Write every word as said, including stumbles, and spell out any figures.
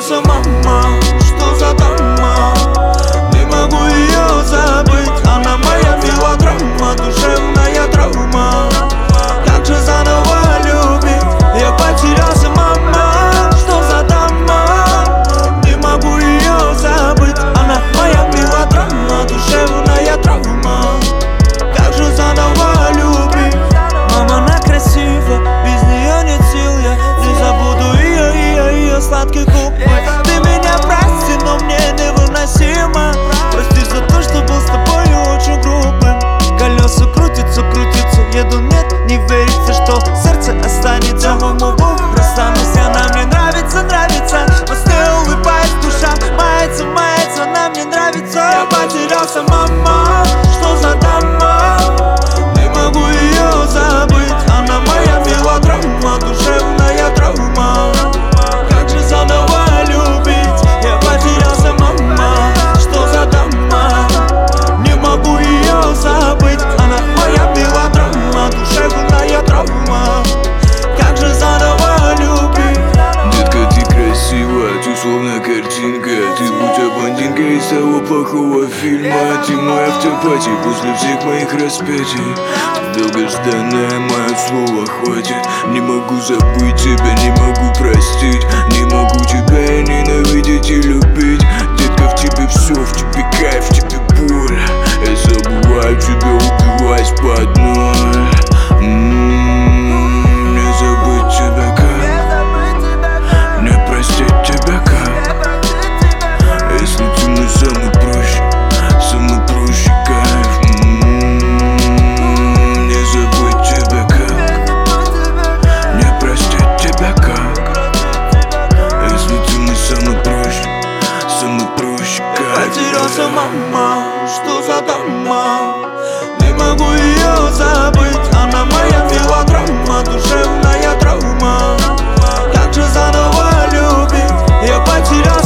потерялся, мама, что за дама? Не могу ее забыть, она моя мелодрама, душевная травма. Как же заново любить? Я потерялся, мама, что за дама? Не могу ее забыть, она моя мелодрама, душевная травма. Как же заново любить? Мама, она красива, без нее нет сил, я не забуду ее, ее, ее сладких губ. Ты меня прости, но мне невыносимо. Прости за то, что был с тобою очень грубым. Колеса крутятся, крутятся, еду, нет, не верится, что сердце останется. Моему Богу расстанусь, она мне нравится, нравится. После улыбаясь, душа мается, мается, она мне нравится. Я потерялся, мама, что за дама? Не могу ее забыть, она моя мелодрама, душевная травма. Как же заново любить? Я потерялся, мама, что за дама? Не могу ее забыть, она моя мелодрама, душевная травма. Как же заново любить? Детка, ты красива, ты словно картинка. Ты будто блондинка из того плохого фильма. Ты мой автопатий после всех моих распятий. Долгожданное мое слово хватит. Не могу забыть тебя, не могу простить. Не могу тебя ненавидеть и любить. Детка, в тебе все, в тебе кайф, в тебе боль. Я забываю тебя, убиваясь по одной. М-м-м, не забыть тебя как? Не простить тебя как? Если ты мой самый проще, самый проще кайф. М-м-м, не забыть тебя как? Не простить тебя как? Если ты мой самый проще, самый проще кайф. Потерялся, мама, что за дама? Не могу ее забыть, она моя мелодрама, душевная травма. Как же заново любить? Я потерялся.